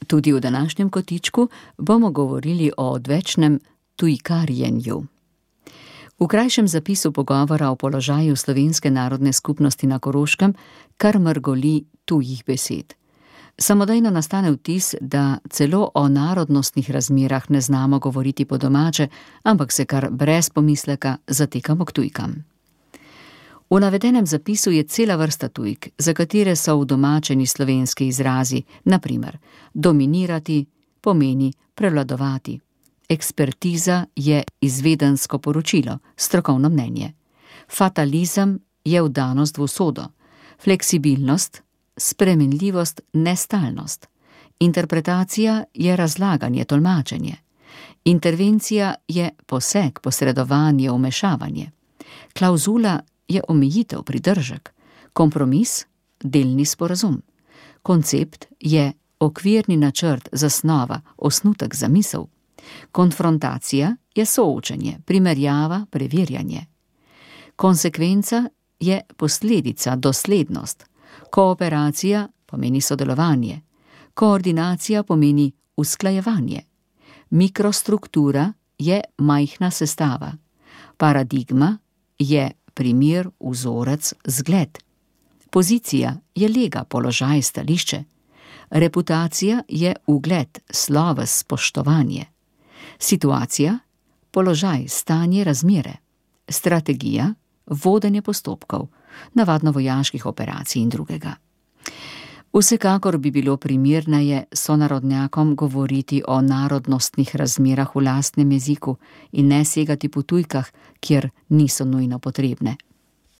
Tudi v današnjem kotičku bomo govorili o odvečnem tujkarjenju. V krajšem zapisu pogovora o položaju slovenske narodne skupnosti na Koroškem kar mrgoli tujih besed. Samodejno nastane vtis, da celo o narodnostnih razmerah ne znamo govoriti po domače, ampak se kar brez pomisleka zatekamo k tujkam. V navedenem zapisu je cela vrsta tujk, za katere so udomačeni slovenski izrazi, na primer, dominirati pomeni prevladovati. Ekspertiza je izvedensko poročilo, strokovno mnenje. Fatalizem je vdanost v usodo. Fleksibilnost, spremenljivost, nestalnost. Interpretacija je razlaganje, tolmačenje. Intervencija je poseg, posredovanje, vmešavanje. Klauzula je omejitev, pridržek. Kompromis, delni sporazum. Koncept je okvirni načrt, zasnova, osnutek, zamisel. Konfrontacija je soočenje, primerjava, preverjanje. Konsekvenca je posledica, doslednost. Kooperacija pomeni sodelovanje. Koordinacija pomeni usklajevanje. Mikrostruktura je majhna sestava. Paradigma je primer, vzorec, zgled. Pozicija je lega, položaj, stališče. Reputacija je ugled, sloves, spoštovanje. Situacija, položaj, stanje, razmere. Strategija, vodenje postopkov, navadno vojaških operacij in drugega. Vsekakor bi bilo primerneje sonarodnjakom govoriti o narodnostnih razmerah v lastnem jeziku in ne segati po tujkah, kjer niso nujno potrebne.